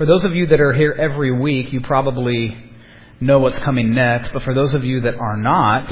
For those of you that are here every week, you probably know what's coming next. But for those of you that are not,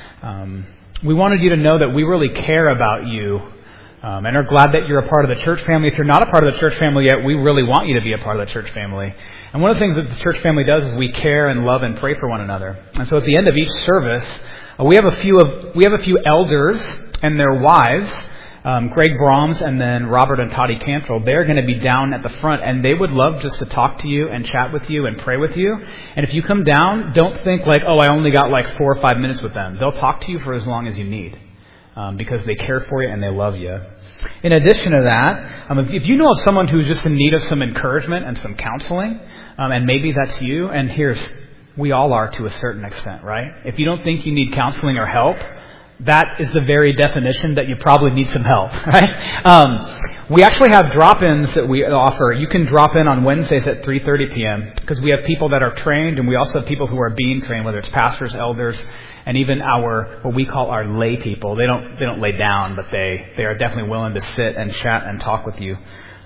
we wanted you to know that we really care about you and are glad that you're a part of the church family. If you're not a part of the church family yet, we really want you to be a part of the church family. And one of the things that the church family does is we care and love and pray for one another. And so at the end of each service, we have a few elders and their wives, Greg Brahms and then Robert and Toddy Cantrell. They're going to be down at the front, and they would love just to talk to you and chat with you and pray with you. And if you come down, don't think like, oh, I only got like 4 or 5 minutes with them. They'll talk to you for as long as you need because they care for you and they love you. In addition to that, if you know of someone who's just in need of some encouragement and some counseling, and maybe that's you, and we all are to a certain extent, right? If you don't think you need counseling or help, that is the very definition that you probably need some help, right? We actually have drop-ins that we offer. You can drop in on Wednesdays at 3:30 p.m. because we have people that are trained, and we also have people who are being trained, whether it's pastors, elders, and even what we call our lay people. They don't lay down, but they are definitely willing to sit and chat and talk with you.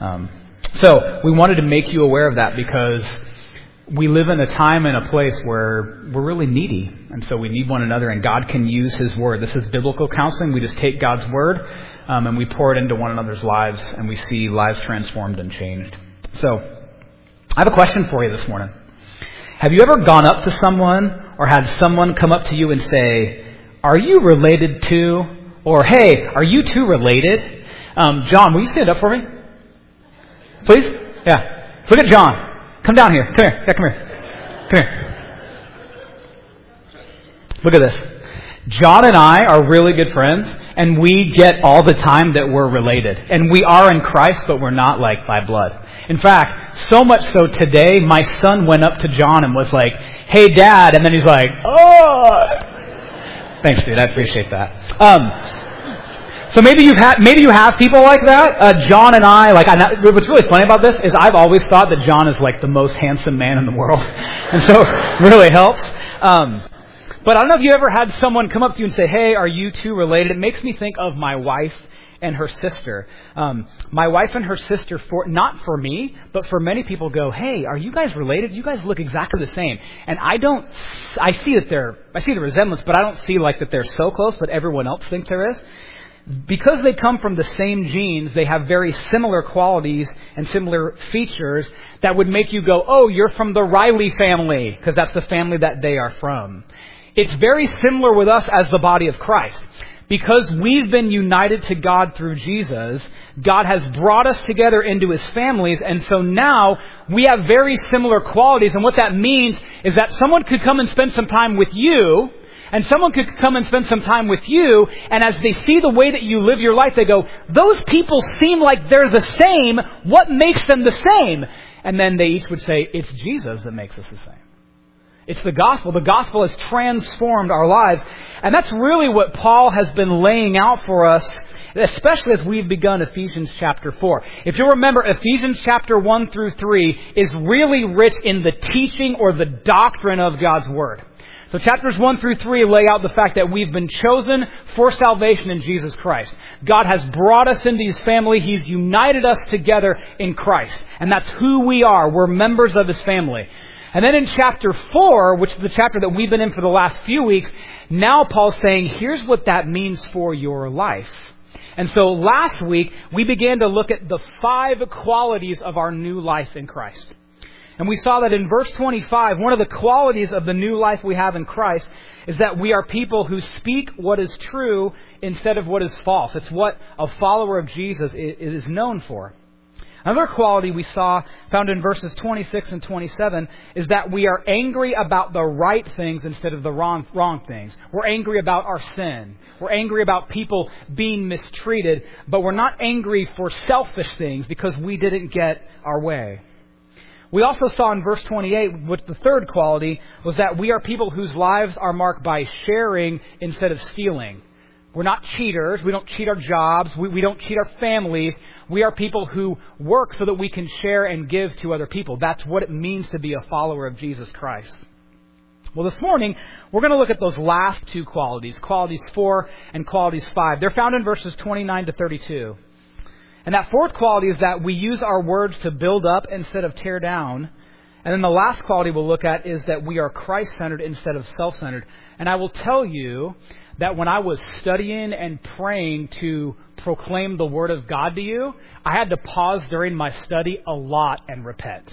So we wanted to make you aware of that because we live in a time and a place where we're really needy. And so we need one another, and God can use His Word. This is biblical counseling. We just take God's Word and we pour it into one another's lives, and we see lives transformed and changed. So I have a question for you this morning. Have you ever gone up to someone or had someone come up to you and say, "Are you related to?" Or, "Hey, are you two related?" John, will you stand up for me? Please? Yeah. Look at John. Come down here. Come here. Yeah, come here. Come here. Look at this. John and I are really good friends, and we get all the time that we're related. And we are in Christ, but we're not like by blood. In fact, so much so today, my son went up to John and was like, "Hey, Dad." And then he's like, "Oh." Thanks, dude. I appreciate that. So maybe you have people like that. John and I, what's really funny about this is I've always thought that John is like the most handsome man in the world. And so it really helps. But I don't know if you ever had someone come up to you and say, "Hey, are you two related?" It makes me think of my wife and her sister. My wife and her sister, not for me, but for many people, go, "Hey, are you guys related? You guys look exactly the same." And I see the resemblance, but I don't see like that they're so close, but everyone else thinks there is. Because they come from the same genes, they have very similar qualities and similar features that would make you go, "Oh, you're from the Riley family," because that's the family that they are from. It's very similar with us as the body of Christ. Because we've been united to God through Jesus, God has brought us together into His families, and so now we have very similar qualities. And what that means is that someone could come and spend some time with you, and someone could come and spend some time with you, and as they see the way that you live your life, they go, "Those people seem like they're the same. What makes them the same?" And then they each would say, "It's Jesus that makes us the same. It's the gospel. The gospel has transformed our lives." And that's really what Paul has been laying out for us, especially as we've begun Ephesians chapter 4. If you'll remember, Ephesians chapter 1 through 3 is really rich in the teaching or the doctrine of God's Word. So chapters 1 through 3 lay out the fact that we've been chosen for salvation in Jesus Christ. God has brought us into His family. He's united us together in Christ. And that's who we are. We're members of His family. And then in chapter 4, which is the chapter that we've been in for the last few weeks, now Paul's saying, here's what that means for your life. And so last week, we began to look at the 5 qualities of our new life in Christ. And we saw that in verse 25, one of the qualities of the new life we have in Christ is that we are people who speak what is true instead of what is false. It's what a follower of Jesus is known for. Another quality we saw found in verses 26 and 27 is that we are angry about the right things instead of the wrong things. We're angry about our sin. We're angry about people being mistreated, but we're not angry for selfish things because we didn't get our way. We also saw in verse 28, which the third quality was that we are people whose lives are marked by sharing instead of stealing. We're not cheaters. We don't cheat our jobs. We don't cheat our families. We are people who work so that we can share and give to other people. That's what it means to be a follower of Jesus Christ. Well, this morning, we're going to look at those last 2 qualities, qualities 4 and qualities 5. They're found in verses 29 to 32. And that fourth quality is that we use our words to build up instead of tear down. And then the last quality we'll look at is that we are Christ-centered instead of self-centered. And I will tell you that when I was studying and praying to proclaim the Word of God to you, I had to pause during my study a lot and repent.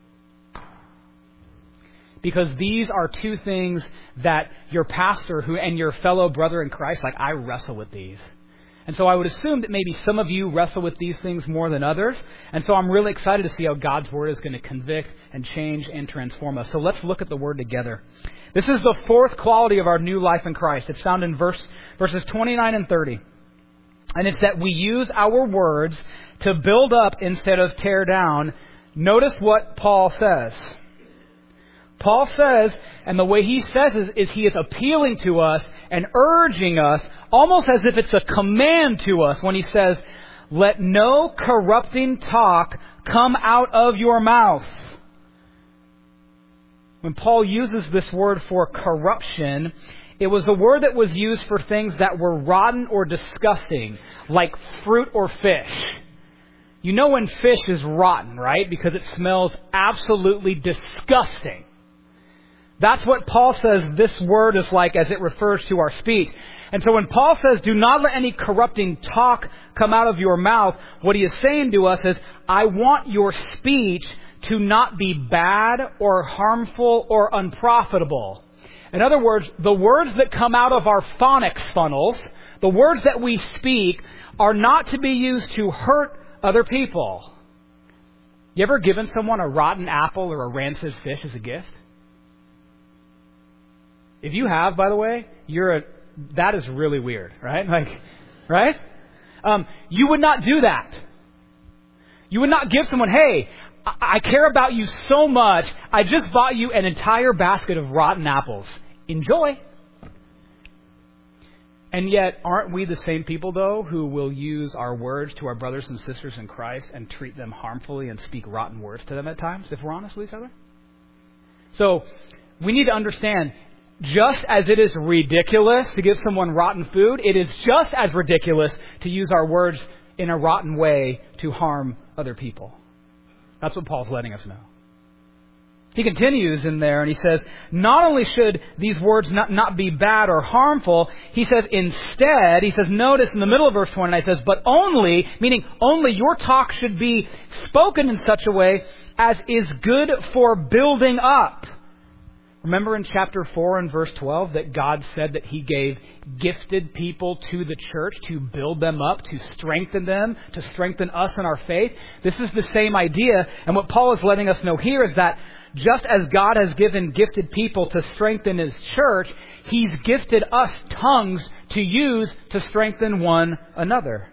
Because these are two things that your pastor and your fellow brother in Christ, I wrestle with these. And so I would assume that maybe some of you wrestle with these things more than others. And so I'm really excited to see how God's Word is going to convict and change and transform us. So let's look at the Word together. This is the fourth quality of our new life in Christ. It's found in verses 29 and 30. And it's that we use our words to build up instead of tear down. Notice what Paul says. Paul says, and the way he says is he is appealing to us and urging us, almost as if it's a command to us when he says, let no corrupting talk come out of your mouth. When Paul uses this word for corruption, it was a word that was used for things that were rotten or disgusting, like fruit or fish. You know when fish is rotten, right? Because it smells absolutely disgusting. That's what Paul says this word is like as it refers to our speech. And so when Paul says, do not let any corrupting talk come out of your mouth, what he is saying to us is, I want your speech to not be bad or harmful or unprofitable. In other words, the words that come out of our phonics funnels, the words that we speak, are not to be used to hurt other people. You ever given someone a rotten apple or a rancid fish as a gift? If you have, by the way, that is really weird, right? Right? You would not do that. You would not give someone, hey, I care about you so much, I just bought you an entire basket of rotten apples. Enjoy. And yet, aren't we the same people, though, who will use our words to our brothers and sisters in Christ and treat them harmfully and speak rotten words to them at times, if we're honest with each other? So, we need to understand, just as it is ridiculous to give someone rotten food, it is just as ridiculous to use our words in a rotten way to harm other people. That's what Paul's letting us know. He continues in there and he says, not only should these words not be bad or harmful, he says instead, notice in the middle of verse 29, he says, but only, meaning only your talk should be spoken in such a way as is good for building up. Remember in chapter 4 and verse 12 that God said that He gave gifted people to the church to build them up, to strengthen them, to strengthen us in our faith? This is the same idea. And what Paul is letting us know here is that just as God has given gifted people to strengthen His church, He's gifted us tongues to use to strengthen one another.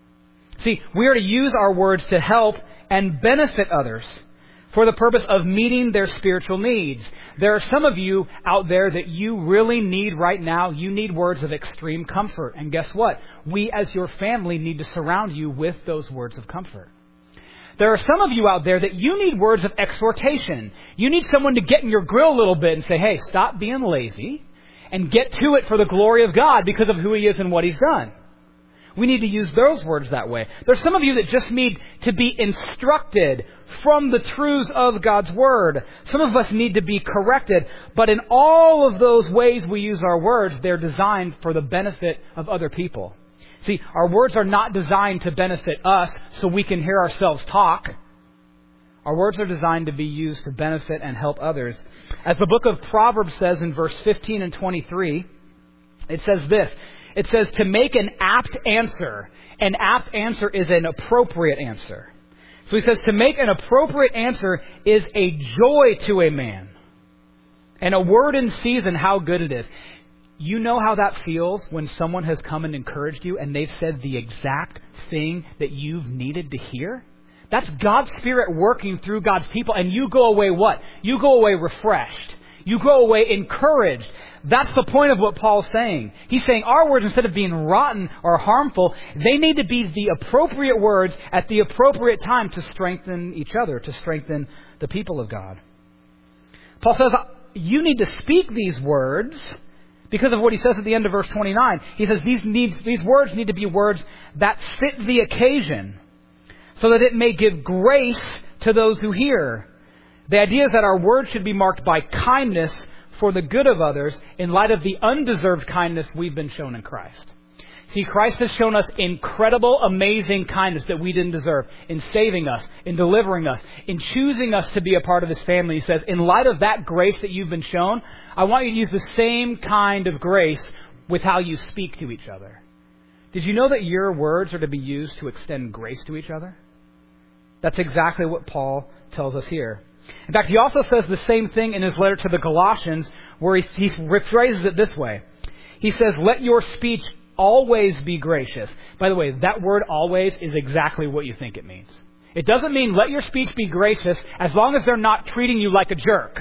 See, we are to use our words to help and benefit others for the purpose of meeting their spiritual needs. There are some of you out there that you really need right now. You need words of extreme comfort. And guess what? We as your family need to surround you with those words of comfort. There are some of you out there that you need words of exhortation. You need someone to get in your grill a little bit and say, hey, stop being lazy and get to it for the glory of God because of who He is and what He's done. We need to use those words that way. There's some of you that just need to be instructed from the truths of God's Word. Some of us need to be corrected. But in all of those ways we use our words, they're designed for the benefit of other people. See, our words are not designed to benefit us so we can hear ourselves talk. Our words are designed to be used to benefit and help others. As the book of Proverbs says in verse 15 and 23, it says this. It says to make an apt answer. An apt answer is an appropriate answer. So he says to make an appropriate answer is a joy to a man. And a word in season, how good it is. You know how that feels when someone has come and encouraged you and they've said the exact thing that you've needed to hear? That's God's Spirit working through God's people. And you go away what? You go away refreshed. You go away encouraged. That's the point of what Paul's saying. He's saying our words, instead of being rotten or harmful, they need to be the appropriate words at the appropriate time to strengthen each other, to strengthen the people of God. Paul says you need to speak these words because of what he says at the end of verse 29. He says these words need to be words that fit the occasion. so that it may give grace to those who hear. The idea is that our words should be marked by kindness for the good of others in light of the undeserved kindness we've been shown in Christ. See, Christ has shown us incredible, amazing kindness that we didn't deserve in saving us, in delivering us, in choosing us to be a part of His family. He says, in light of that grace that you've been shown, I want you to use the same kind of grace with how you speak to each other. Did you know that your words are to be used to extend grace to each other? That's exactly what Paul tells us here. In fact, he also says the same thing in his letter to the Colossians, where he rephrases it this way. He says, let your speech always be gracious. By the way, that word always is exactly what you think it means. It doesn't mean let your speech be gracious as long as they're not treating you like a jerk.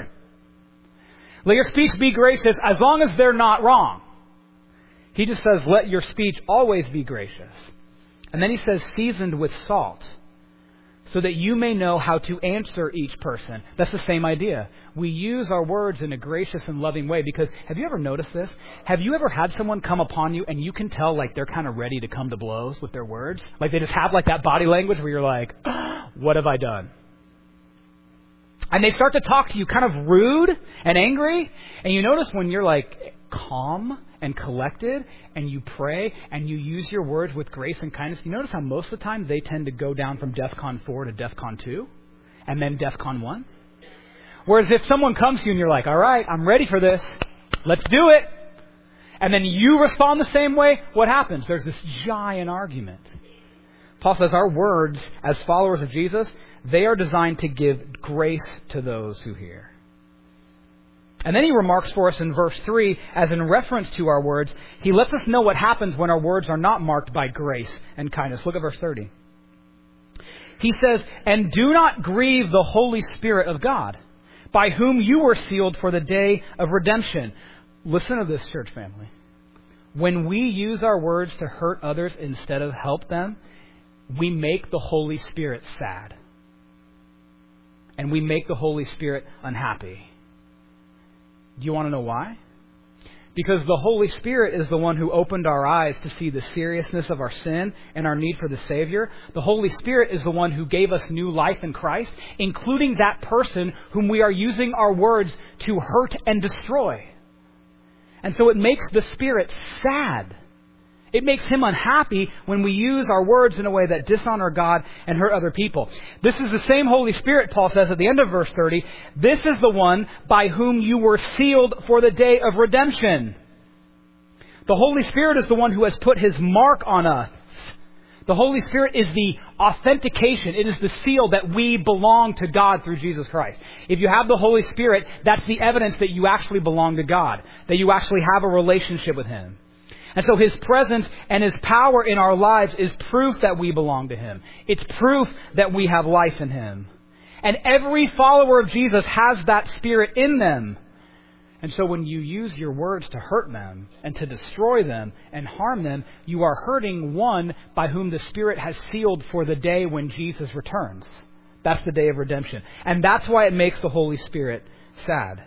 Let your speech be gracious as long as they're not wrong. He just says, let your speech always be gracious. And then he says, seasoned with salt, so that you may know how to answer each person. That's the same idea. We use our words in a gracious and loving way because, have you ever noticed this? Have you ever had someone come upon you and you can tell like they're kind of ready to come to blows with their words? Like they just have like that body language where you're like, what have I done? And they start to talk to you kind of rude and angry. And you notice when you're like calm and collected and you pray and you use your words with grace and kindness, you notice how most of the time they tend to go down from DEFCON 4 to DEFCON 2 and then DEFCON 1. Whereas if someone comes to you and you're like, all right, I'm ready for this, let's do it. And then you respond the same way, what happens? There's this giant argument. Paul says our words as followers of Jesus, they are designed to give grace to those who hear. And then he remarks for us in verse 3, as in reference to our words, he lets us know what happens when our words are not marked by grace and kindness. Look at verse 30. He says, and do not grieve the Holy Spirit of God, by whom you were sealed for the day of redemption. Listen to this, church family. When we use our words to hurt others instead of help them, we make the Holy Spirit sad. And we make the Holy Spirit unhappy. Do you want to know why? Because the Holy Spirit is the one who opened our eyes to see the seriousness of our sin and our need for the Savior. The Holy Spirit is the one who gave us new life in Christ, including that person whom we are using our words to hurt and destroy. And so it makes the Spirit sad. It makes Him unhappy when we use our words in a way that dishonor God and hurt other people. This is the same Holy Spirit, Paul says at the end of verse 30. This is the one by whom you were sealed for the day of redemption. The Holy Spirit is the one who has put His mark on us. The Holy Spirit is the authentication. It is the seal that we belong to God through Jesus Christ. If you have the Holy Spirit, that's the evidence that you actually belong to God, that you actually have a relationship with Him. And so His presence and His power in our lives is proof that we belong to Him. It's proof that we have life in Him. And every follower of Jesus has that Spirit in them. And so when you use your words to hurt them and to destroy them and harm them, you are hurting one by whom the Spirit has sealed for the day when Jesus returns. That's the day of redemption. And that's why it makes the Holy Spirit sad.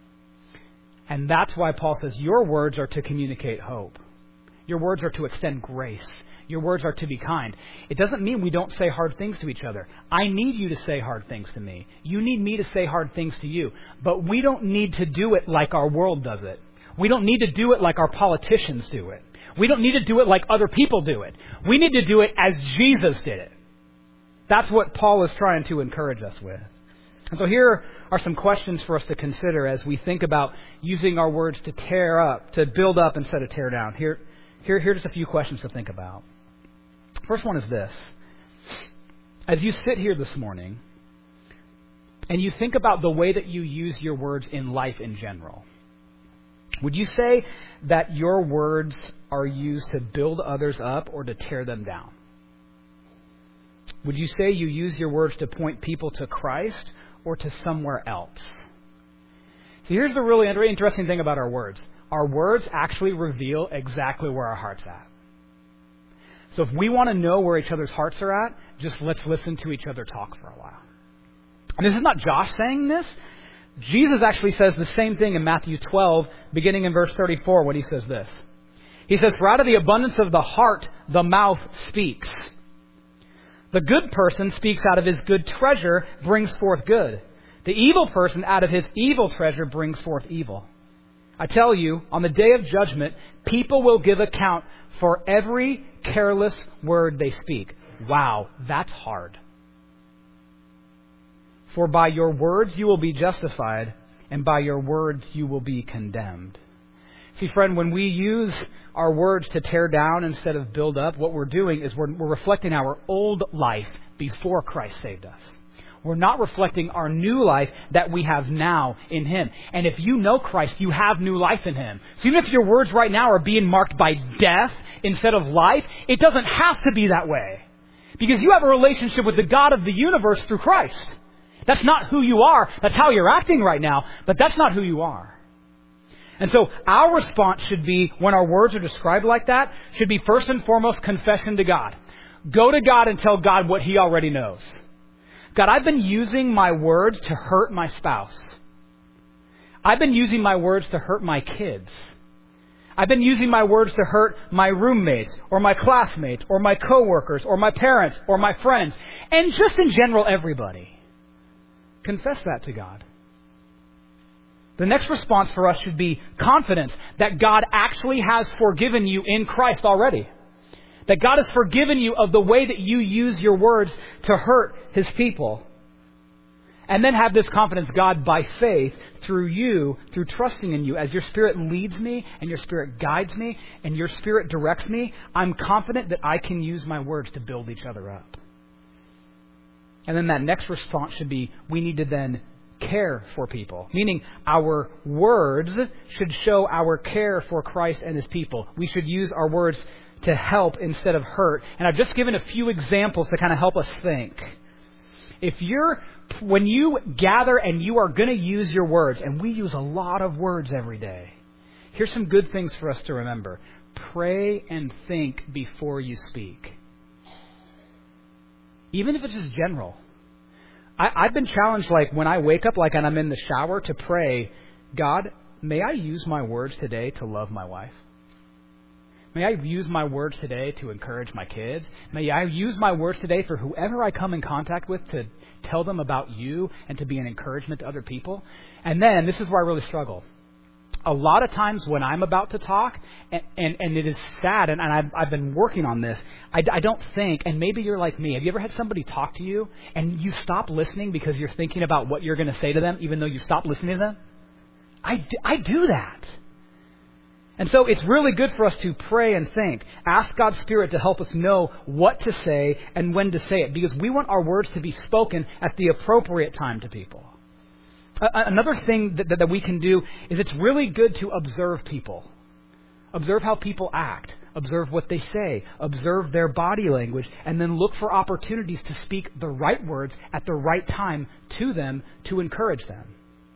And that's why Paul says your words are to communicate hope. Your words are to extend grace. Your words are to be kind. It doesn't mean we don't say hard things to each other. I need you to say hard things to me. You need me to say hard things to you. But we don't need to do it like our world does it. We don't need to do it like our politicians do it. We don't need to do it like other people do it. We need to do it as Jesus did it. That's what Paul is trying to encourage us with. And so here are some questions for us to consider as we think about using our words to tear up, to build up instead of tear down. Here are just a few questions to think about. First one is this. As you sit here this morning and you think about the way that you use your words in life in general, would you say that your words are used to build others up or to tear them down? Would you say you use your words to point people to Christ or to somewhere else? So here's the really interesting thing about our words. Our words actually reveal exactly where our heart's at. So if we want to know where each other's hearts are at, just let's listen to each other talk for a while. And this is not Josh saying this. Jesus actually says the same thing in Matthew 12, beginning in verse 34, when He says this. He says, for out of the abundance of the heart, the mouth speaks. The good person speaks out of his good treasure, brings forth good. The evil person out of his evil treasure brings forth evil. I tell you, on the day of judgment, people will give account for every careless word they speak. Wow, that's hard. For by your words you will be justified, and by your words you will be condemned. See, friend, when we use our words to tear down instead of build up, what we're doing is we're reflecting our old life before Christ saved us. We're not reflecting our new life that we have now in Him. And if you know Christ, you have new life in Him. So even if your words right now are being marked by death instead of life, it doesn't have to be that way. Because you have a relationship with the God of the universe through Christ. That's not who you are. That's how you're acting right now, but that's not who you are. And so our response should be, when our words are described like that, should be first and foremost confession to God. Go to God and tell God what He already knows. God, I've been using my words to hurt my spouse. I've been using my words to hurt my kids. I've been using my words to hurt my roommates or my classmates or my coworkers or my parents or my friends and just in general everybody. Confess that to God. The next response for us should be confidence that God actually has forgiven you in Christ already. That God has forgiven you of the way that you use your words to hurt His people. And then have this confidence, God, by faith, through you, through trusting in you, as your Spirit leads me and your Spirit guides me and your Spirit directs me, I'm confident that I can use my words to build each other up. And then that next response should be, we need to then care for people. Meaning our words should show our care for Christ and His people. We should use our words to help instead of hurt. And I've just given a few examples to kind of help us think. When you gather and you are going to use your words, and we use a lot of words every day, here's some good things for us to remember. Pray and think before you speak. Even if it's just general. I've been challenged, like when I wake up, and I'm in the shower, to pray, God, may I use my words today to love my wife? May I use my words today to encourage my kids? May I use my words today for whoever I come in contact with to tell them about you and to be an encouragement to other people? And then, this is where I really struggle. A lot of times when I'm about to talk, and it is sad, and I've been working on this, I don't think, and maybe you're like me, have you ever had somebody talk to you and you stop listening because you're thinking about what you're going to say to them even though you stopped listening to them? I do that. And so it's really good for us to pray and think. Ask God's Spirit to help us know what to say and when to say it, because we want our words to be spoken at the appropriate time to people. Another thing that we can do is it's really good to observe people. Observe how people act. Observe what they say. Observe their body language. And then look for opportunities to speak the right words at the right time to them to encourage them.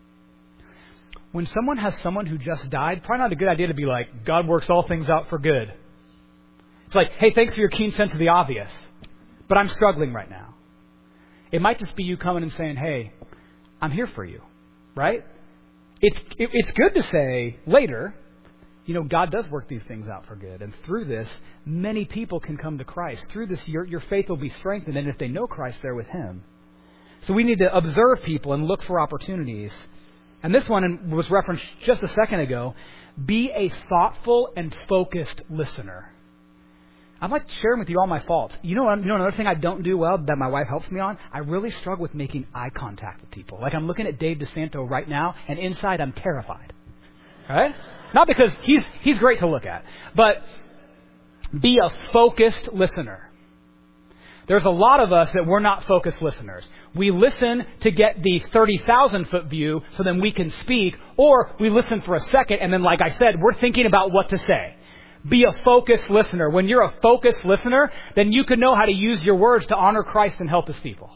When someone has someone who just died, probably not a good idea to be like, God works all things out for good. It's like, hey, thanks for your keen sense of the obvious, but I'm struggling right now. It might just be you coming and saying, hey, I'm here for you, right? It's good to say later, God does work these things out for good. And through this, many people can come to Christ. Through this, your faith will be strengthened. And if they know Christ, they're with Him. So we need to observe people and look for opportunities. And this one was referenced just a second ago. Be a thoughtful and focused listener. I'd like to share with you all my faults. You know another thing I don't do well that my wife helps me on? I really struggle with making eye contact with people. Like I'm looking at Dave DeSanto right now, and inside I'm terrified. Right? Not because he's great to look at, but be a focused listener. There's a lot of us that we're not focused listeners. We listen to get the 30,000-foot view so then we can speak, or we listen for a second and then, like I said, we're thinking about what to say. Be a focused listener. When you're a focused listener, then you can know how to use your words to honor Christ and help His people.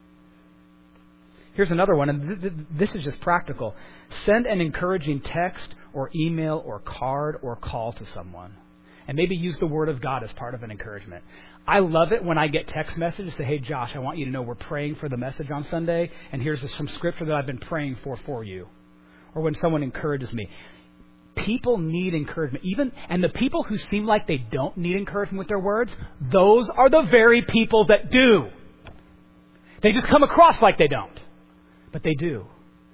Here's another one, and this is just practical. Send an encouraging text or email or card or call to someone. And maybe use the Word of God as part of an encouragement. I love it when I get text messages that say, hey, Josh, I want you to know we're praying for the message on Sunday, and here's some scripture that I've been praying for you. Or when someone encourages me. People need encouragement. And the people who seem like they don't need encouragement with their words, those are the very people that do. They just come across like they don't. But they do.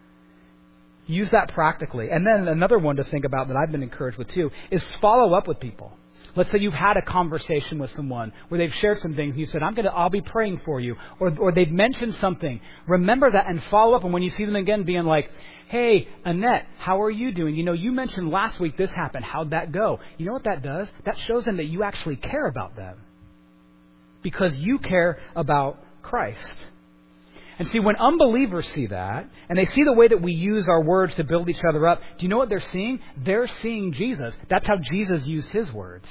Use that practically. And then another one to think about that I've been encouraged with too is follow up with people. Let's say you've had a conversation with someone where they've shared some things and you said, I'll be praying for you. Or they've mentioned something. Remember that and follow up. And when you see them again, being like, hey, Annette, how are you doing? You mentioned last week this happened. How'd that go? You know what that does? That shows them that you actually care about them. Because you care about Christ. And see, when unbelievers see that, and they see the way that we use our words to build each other up, do you know what they're seeing? They're seeing Jesus. That's how Jesus used His words.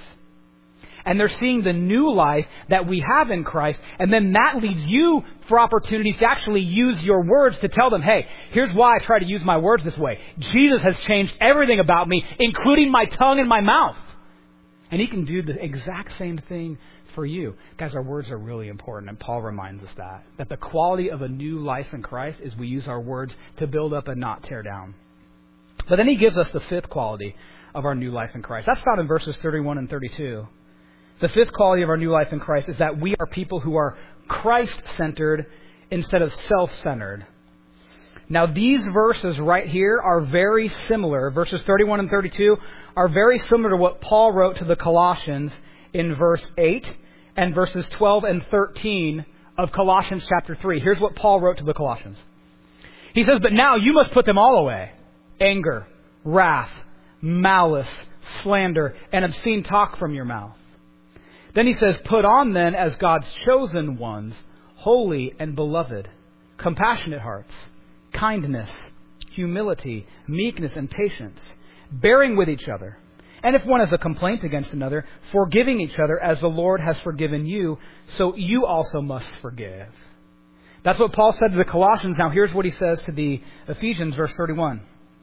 And they're seeing the new life that we have in Christ, and then that leads you for opportunities to actually use your words to tell them, hey, here's why I try to use my words this way. Jesus has changed everything about me, including my tongue and my mouth. And He can do the exact same thing for you. Guys, our words are really important, and Paul reminds us that the quality of a new life in Christ is we use our words to build up and not tear down. But then he gives us the fifth quality of our new life in Christ. That's found in verses 31 and 32. The fifth quality of our new life in Christ is that we are people who are Christ-centered instead of self-centered. Now, these verses right here are very similar. Verses 31 and 32 are very similar to what Paul wrote to the Colossians in verse 8 and verses 12 and 13 of Colossians chapter 3. Here's what Paul wrote to the Colossians. He says, but now you must put them all away. Anger, wrath, malice, slander, and obscene talk from your mouth. Then he says, put on then as God's chosen ones, holy and beloved, compassionate hearts, kindness, humility, meekness, and patience, bearing with each other. And if one has a complaint against another, forgiving each other as the Lord has forgiven you, so you also must forgive. That's what Paul said to the Colossians. Now here's what he says to the Ephesians, verse 31.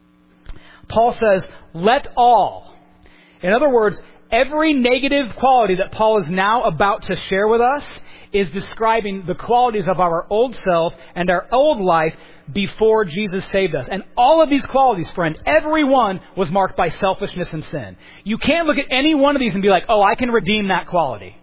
Paul says, let all. In other words, every negative quality that Paul is now about to share with us is describing the qualities of our old self and our old life before Jesus saved us. And all of these qualities, friend, every one was marked by selfishness and sin. You can't look at any one of these and be like, oh, I can redeem that quality.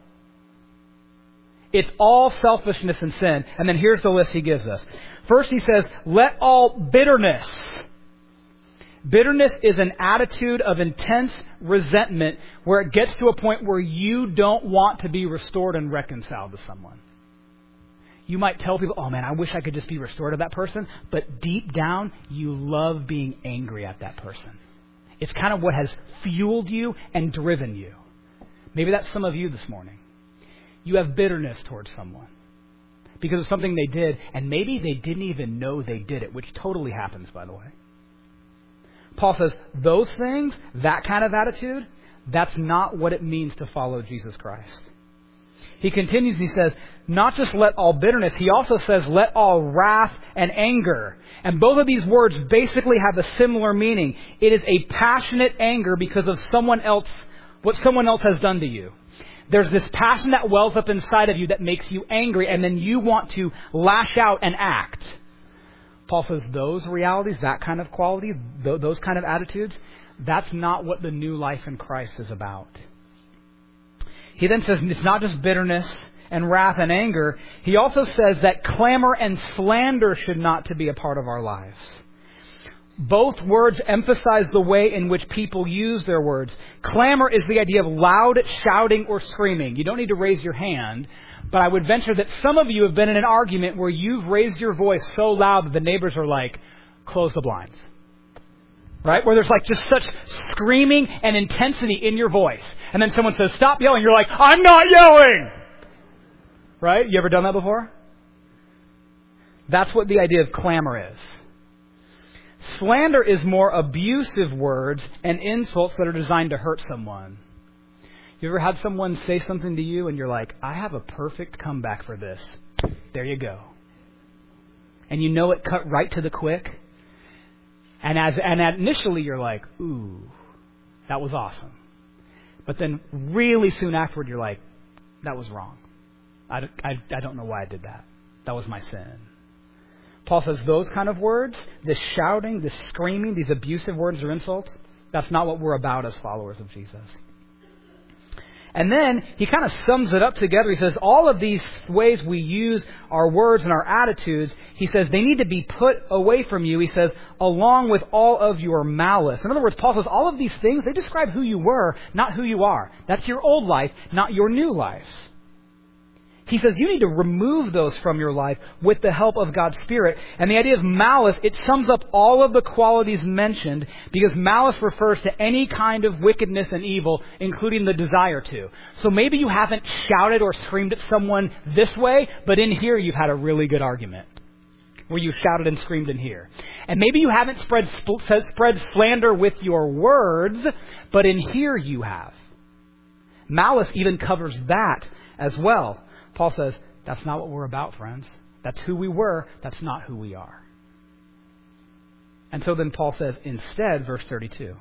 It's all selfishness and sin. And then here's the list he gives us. First he says, let all bitterness. Bitterness is an attitude of intense resentment where it gets to a point where you don't want to be restored and reconciled to someone. You might tell people, oh man, I wish I could just be restored to that person. But deep down, you love being angry at that person. It's kind of what has fueled you and driven you. Maybe that's some of you this morning. You have bitterness towards someone because of something they did, and maybe they didn't even know they did it, which totally happens, by the way. Paul says, those things, that kind of attitude, that's not what it means to follow Jesus Christ. He continues, he says, not just let all bitterness, he also says, let all wrath and anger. And both of these words basically have a similar meaning. It is a passionate anger because of what someone else has done to you. There's this passion that wells up inside of you that makes you angry, and then you want to lash out and act. Paul says those realities, that kind of quality, those kind of attitudes, that's not what the new life in Christ is about. He then says it's not just bitterness and wrath and anger. He also says that clamor and slander should not to be a part of our lives. Both words emphasize the way in which people use their words. Clamor is the idea of loud shouting or screaming. You don't need to raise your hand, but I would venture that some of you have been in an argument where you've raised your voice so loud that the neighbors are like, close the blinds. Right? Where there's like just such screaming and intensity in your voice. And then someone says, stop yelling. You're like, I'm not yelling. Right? You ever done that before? That's what the idea of clamor is. Slander is more abusive words and insults that are designed to hurt someone. You ever had someone say something to you and you're like, I have a perfect comeback for this. There you go. And you know it cut right to the quick. And initially you're like, ooh, that was awesome. But then really soon afterward you're like, that was wrong. I don't know why I did that. That was my sin. Paul says those kind of words, the shouting, the screaming, these abusive words or insults, That's not what we're about as followers of Jesus. And then he kind of sums it up together. He says all of these ways we use our words and our attitudes, he says they need to be put away from you. He says, along with all of your malice. In other words, Paul says all of these things, they describe who you were, not who you are. That's your old life, not your new life. He says you need to remove those from your life with the help of God's Spirit. And the idea of malice, it sums up all of the qualities mentioned, because malice refers to any kind of wickedness and evil, including the desire to. So maybe you haven't shouted or screamed at someone this way, but in here you've had a really good argument where you shouted and screamed in here. And maybe you haven't spread slander with your words, but in here you have. Malice even covers that as well. Paul says, that's not what we're about, friends. That's who we were. That's not who we are. And so then Paul says, instead, verse 32,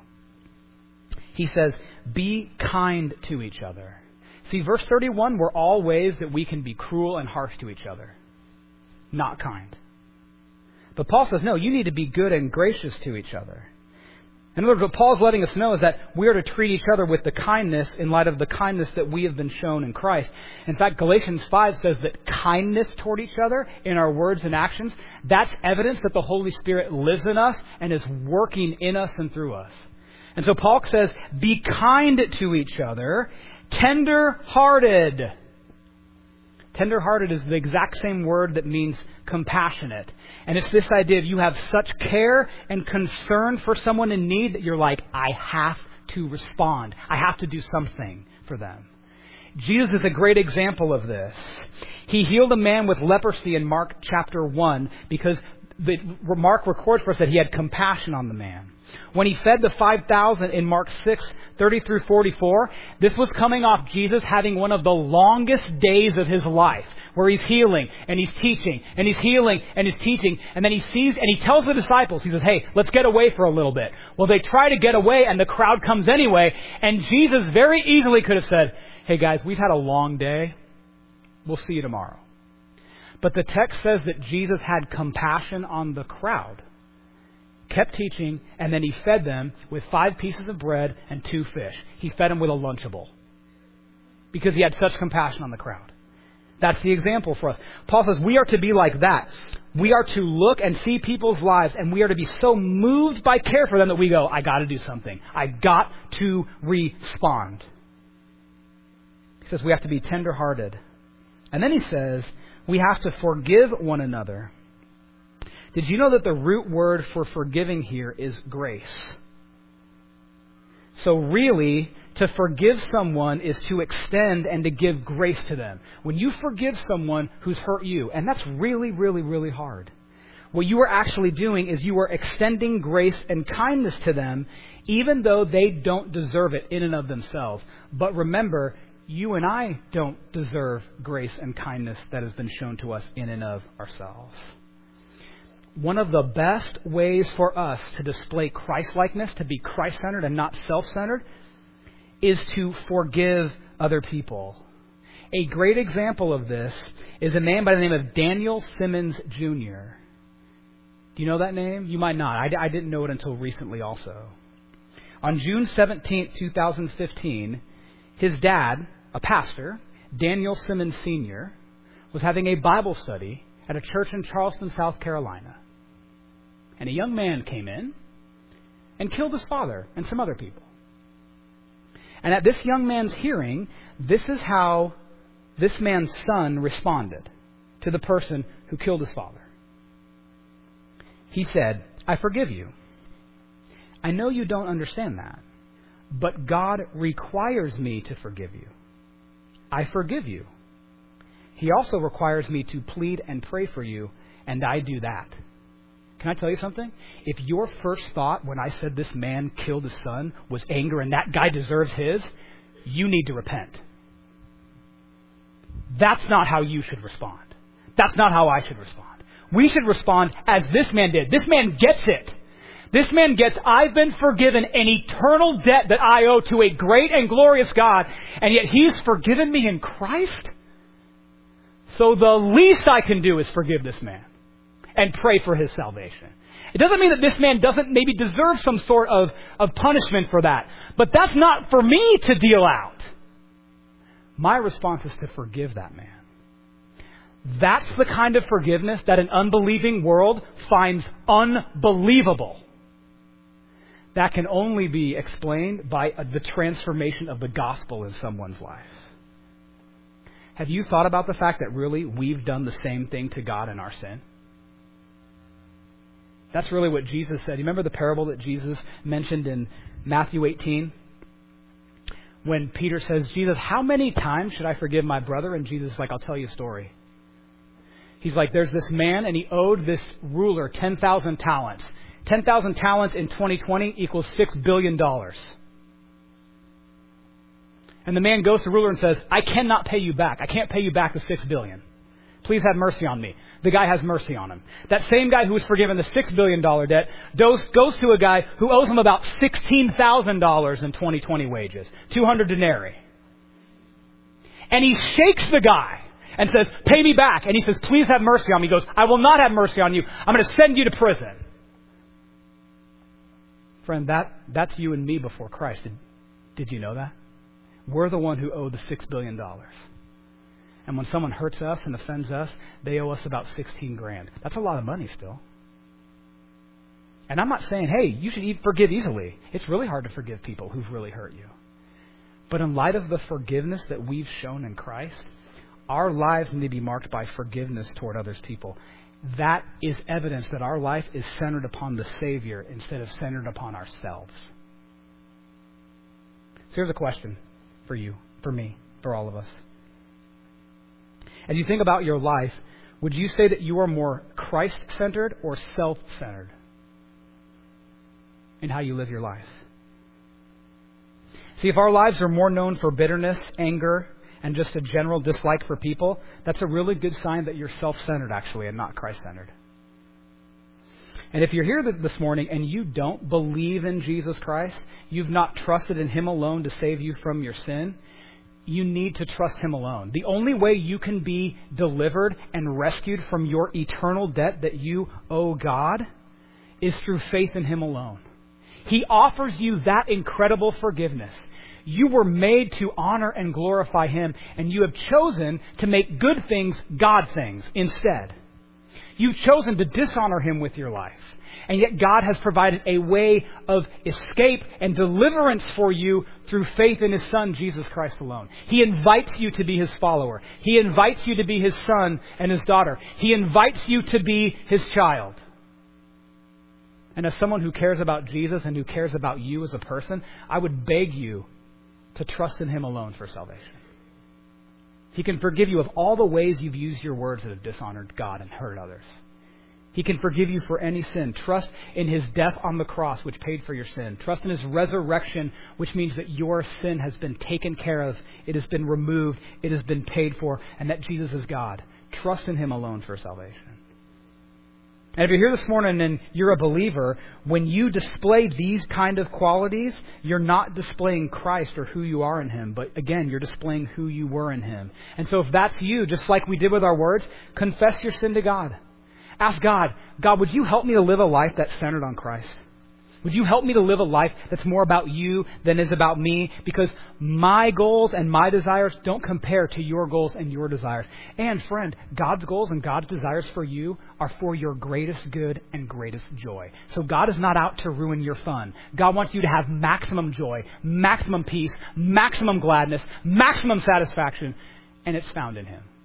he says, be kind to each other. See, verse 31 were all ways that we can be cruel and harsh to each other. Not kind. But Paul says, no, you need to be good and gracious to each other. In other words, what Paul's letting us know is that we are to treat each other with the kindness in light of the kindness that we have been shown in Christ. In fact, Galatians 5 says that kindness toward each other in our words and actions, that's evidence that the Holy Spirit lives in us and is working in us and through us. And so Paul says, be kind to each other, tender-hearted. Tender-hearted is the exact same word that means compassionate. And it's this idea of you have such care and concern for someone in need that you're like, I have to respond. I have to do something for them. Jesus is a great example of this. He healed a man with leprosy in Mark chapter 1 because Mark records for us that he had compassion on the man. When he fed the 5,000 in Mark 6:30 through 44, this was coming off Jesus having one of the longest days of his life, where he's healing and he's teaching and he's healing and he's teaching. And then he sees and he tells the disciples, he says, hey, let's get away for a little bit. Well, they try to get away and the crowd comes anyway. And Jesus very easily could have said, hey guys, we've had a long day. We'll see you tomorrow. But the text says that Jesus had compassion on the crowd, kept teaching, and then he fed them with 5 pieces of bread and 2 fish. He fed them with a Lunchable because he had such compassion on the crowd. That's the example for us. Paul says we are to be like that. We are to look and see people's lives, and we are to be so moved by care for them that we go, I got to do something. I got to respond. He says we have to be tender-hearted. And then he says we have to forgive one another. Did you know that the root word for forgiving here is grace? So really, to forgive someone is to extend and to give grace to them. When you forgive someone who's hurt you, and that's really, really, really hard, what you are actually doing is you are extending grace and kindness to them, even though they don't deserve it in and of themselves. But remember, you and I don't deserve grace and kindness that has been shown to us in and of ourselves. One of the best ways for us to display Christ-likeness, to be Christ-centered and not self-centered, is to forgive other people. A great example of this is a man by the name of Daniel Simmons Jr. Do you know that name? You might not. I didn't know it until recently also. On June 17, 2015, his dad, a pastor, Daniel Simmons Sr., was having a Bible study at a church in Charleston, South Carolina. And a young man came in and killed his father and some other people. And at this young man's hearing, this is how this man's son responded to the person who killed his father. He said, I forgive you. I know you don't understand that, but God requires me to forgive you. I forgive you. He also requires me to plead and pray for you, and I do that. Can I tell you something? If your first thought when I said this man killed his son was anger and that guy deserves his, you need to repent. That's not how you should respond. That's not how I should respond. We should respond as this man did. This man gets it. This man gets, I've been forgiven an eternal debt that I owe to a great and glorious God, and yet He's forgiven me in Christ? So the least I can do is forgive this man and pray for his salvation. It doesn't mean that this man doesn't maybe deserve some sort of punishment for that. But that's not for me to deal out. My response is to forgive that man. That's the kind of forgiveness that an unbelieving world finds unbelievable. That can only be explained by the transformation of the gospel in someone's life. Have you thought about the fact that really we've done the same thing to God in our sin? That's really what Jesus said. You remember the parable that Jesus mentioned in Matthew 18? When Peter says, Jesus, how many times should I forgive my brother? And Jesus is like, I'll tell you a story. He's like, there's this man and he owed this ruler 10,000 talents. 10,000 talents in 2020 equals $6 billion. And the man goes to the ruler and says, I cannot pay you back. I can't pay you back the $6 billion. Please have mercy on me. The guy has mercy on him. That same guy who was forgiven the $6 billion debt goes to a guy who owes him about $16,000 in 2020 wages, 200 denarii. And he shakes the guy and says, pay me back. And he says, please have mercy on me. He goes, I will not have mercy on you. I'm going to send you to prison. Friend, that's you and me before Christ. Did you know that? We're the one who owe the $6 billion. And when someone hurts us and offends us, they owe us about 16 grand. That's a lot of money still. And I'm not saying, hey, you should forgive easily. It's really hard to forgive people who've really hurt you. But in light of the forgiveness that we've shown in Christ, our lives need to be marked by forgiveness toward others people. That is evidence that our life is centered upon the Savior instead of centered upon ourselves. So here's a question for you, for me, for all of us. As you think about your life, would you say that you are more Christ-centered or self-centered in how you live your life? See, if our lives are more known for bitterness, anger, and just a general dislike for people, that's a really good sign that you're self-centered, actually, and not Christ-centered. And if you're here this morning and you don't believe in Jesus Christ, you've not trusted in Him alone to save you from your sin, you need to trust Him alone. The only way you can be delivered and rescued from your eternal debt that you owe God is through faith in Him alone. He offers you that incredible forgiveness. You were made to honor and glorify Him, and you have chosen to make good things God things instead. You've chosen to dishonor Him with your life. And yet God has provided a way of escape and deliverance for you through faith in His Son, Jesus Christ alone. He invites you to be His follower. He invites you to be His son and His daughter. He invites you to be His child. And as someone who cares about Jesus and who cares about you as a person, I would beg you to trust in Him alone for salvation. He can forgive you of all the ways you've used your words that have dishonored God and hurt others. He can forgive you for any sin. Trust in His death on the cross, which paid for your sin. Trust in His resurrection, which means that your sin has been taken care of. It has been removed. It has been paid for. And that Jesus is God. Trust in Him alone for salvation. And if you're here this morning and you're a believer, when you display these kind of qualities, you're not displaying Christ or who you are in Him. But again, you're displaying who you were in Him. And so if that's you, just like we did with our words, confess your sin to God. Ask God, would you help me to live a life that's centered on Christ? Would you help me to live a life that's more about you than is about me? Because my goals and my desires don't compare to your goals and your desires. And friend, God's goals and God's desires for you are for your greatest good and greatest joy. So God is not out to ruin your fun. God wants you to have maximum joy, maximum peace, maximum gladness, maximum satisfaction, and it's found in Him.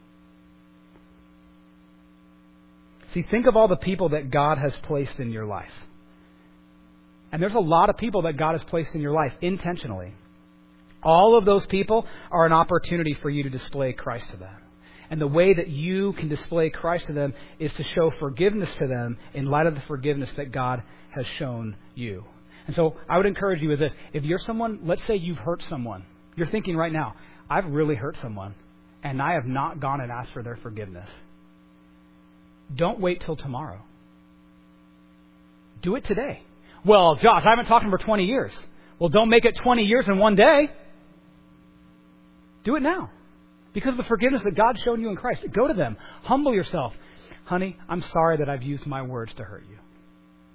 See, think of all the people that God has placed in your life. And there's a lot of people that God has placed in your life intentionally. All of those people are an opportunity for you to display Christ to them. And the way that you can display Christ to them is to show forgiveness to them in light of the forgiveness that God has shown you. And so I would encourage you with this. If you're someone, let's say you've hurt someone. You're thinking right now, I've really hurt someone, and I have not gone and asked for their forgiveness. Don't wait till tomorrow. Do it today. Well, Josh, I haven't talked to him for 20 years. Well, don't make it 20 years in one day. Do it now. Because of the forgiveness that God's shown you in Christ. Go to them. Humble yourself. Honey, I'm sorry that I've used my words to hurt you.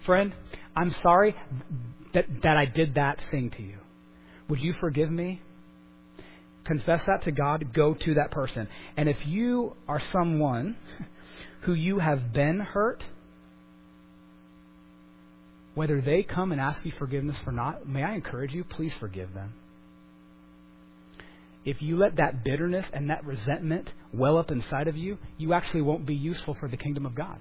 friend, I'm sorry that I did that thing to you. Would you forgive me? Confess that to God. Go to that person. And if you are someone who you have been hurt, whether they come and ask you forgiveness or not, may I encourage you, please forgive them. If you let that bitterness and that resentment well up inside of you, you actually won't be useful for the kingdom of God.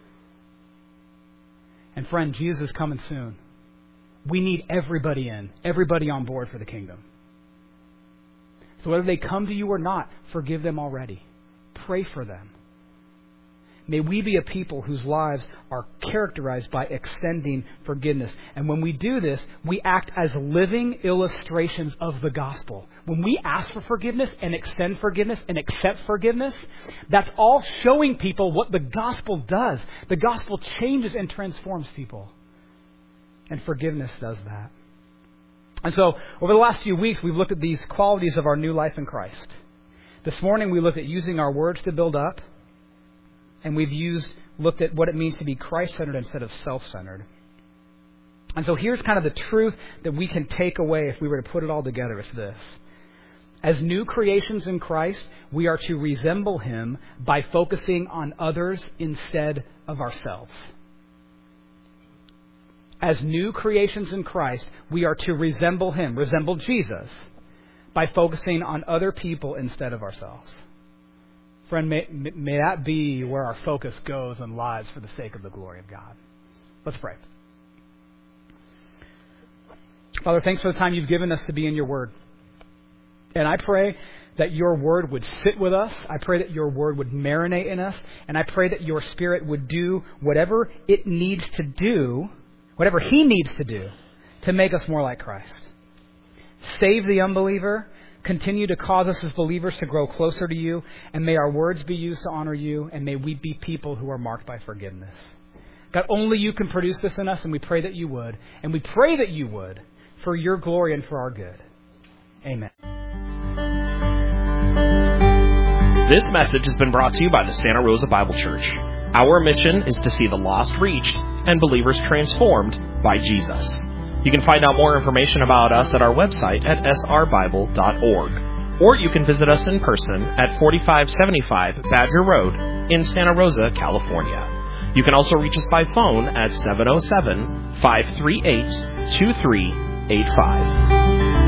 And friend, Jesus is coming soon. We need everybody on board for the kingdom. So whether they come to you or not, forgive them already. Pray for them. May we be a people whose lives are characterized by extending forgiveness. And when we do this, we act as living illustrations of the gospel. When we ask for forgiveness and extend forgiveness and accept forgiveness, that's all showing people what the gospel does. The gospel changes and transforms people. And forgiveness does that. And so, over the last few weeks, we've looked at these qualities of our new life in Christ. This morning, we looked at using our words to build up. And we've looked at what it means to be Christ-centered instead of self-centered. And so here's kind of the truth that we can take away if we were to put it all together. It's this. As new creations in Christ, we are to resemble Him by focusing on others instead of ourselves. As new creations in Christ, we are to resemble Him, resemble Jesus, by focusing on other people instead of ourselves. Friend, may that be where our focus goes and lives for the sake of the glory of God. Let's pray. Father, thanks for the time you've given us to be in your word. And I pray that your word would sit with us. I pray that your word would marinate in us. And I pray that your Spirit would do whatever it needs to do, whatever He needs to do, to make us more like Christ. Save the unbeliever. Continue to cause us as believers to grow closer to you, and may our words be used to honor you, and may we be people who are marked by forgiveness. God, only you can produce this in us, and we pray that you would. And we pray that you would for your glory and for our good. Amen. This message has been brought to you by the Santa Rosa Bible Church. Our mission is to see the lost reached and believers transformed by Jesus. You can find out more information about us at our website at srbible.org. Or you can visit us in person at 4575 Badger Road in Santa Rosa, California. You can also reach us by phone at 707-538-2385.